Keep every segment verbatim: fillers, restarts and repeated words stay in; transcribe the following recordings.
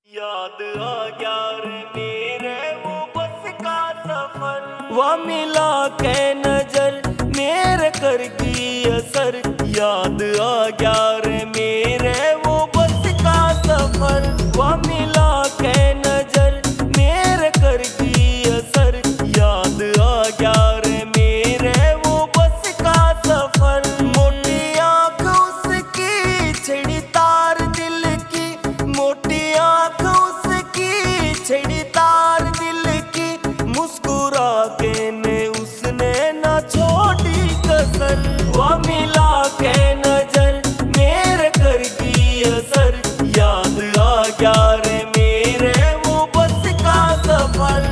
याद आ गया रे मेरे वो बस का सफर, वह मिला के नजर मेरे कर की असर। याद आ गया रे मेरे वो बस का सफर, वह मिला के नजर मेरे कर की असर। याद आ गया रे मेरे वो बस का सफर, मोटी आंख उसकी छड़ी तार दिल की, मोटी आंख उसकी छड़ी तार दिल की, मुस्कुरा के ने उसने ना छोड़ी कसर। वह मिला के नजर मेरे कर की असर, याद आ गया रे मेरे वो बस का सफर।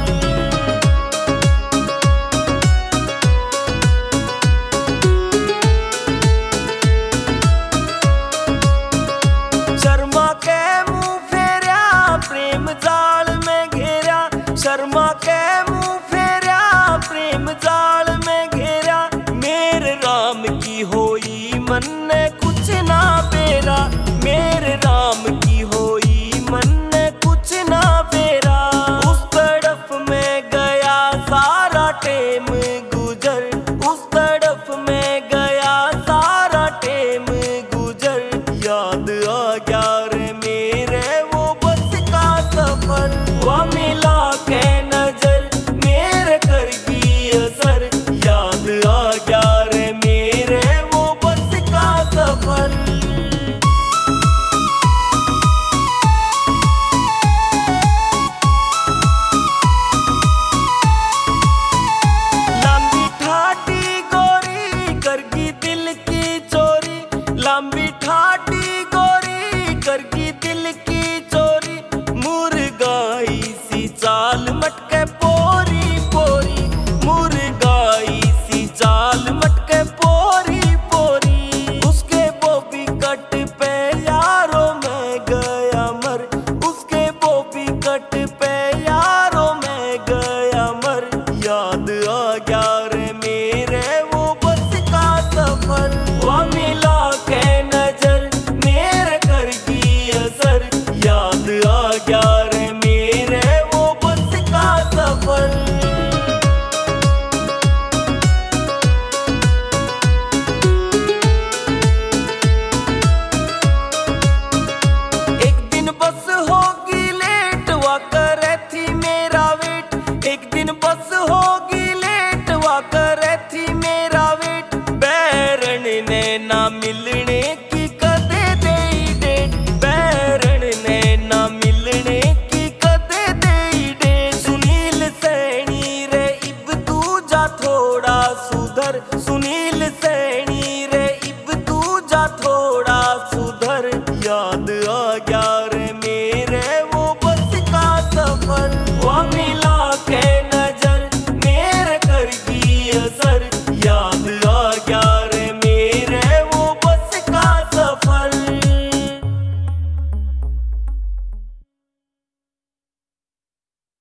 शर्मा के मुंह फेरा प्रेम जाल में घेरा, शर्मा के मुंह फेरा प्रेम जाल में घेरा। मेरे राम की होई मन ने कुछ ना बेरा, मेरे राम की होई मन ने कुछ ना बेरा। उस तरफ में गया सारा टेम गुजर, उस तरफ में गया सारा टेम गुजर। याद आ गया रे मेरे वो बस का सफर, वह मिला के नजर मेरे कर की असर। याद आ गया रे मेरे वो बस का सफर। लंबी ठाटी गोरी करगी दिल की चोरी, लंबी ठाटी गोरी करगी दिल की चोरी। मुर्गाई सी चाल मटके पोरी पोरी, मुर्गाई सी चाल मटके पोरी पोरी। उसके बोबी कट पे यारो मैं गया मर, उसके बोबी कट पे यारो मैं गया मर। याद आ गया रे मेरे वो बस का सफर, वह मिला के नजर मेरे कर की असर। याद आ गया रे मेरे वो बस का सफर। एक दिन बस होगी लेट वा करे थी मेरा वेट, एक दिन बस होगी लेट वा करे थी मेरा वेट। बैरन ने ना मिलने की कदे दे डेट, बैरन ने ना मिलने की कदे दे डेट। सुनील सैनी रे इब तू जा थोड़ा सुधर, सुनील सैनी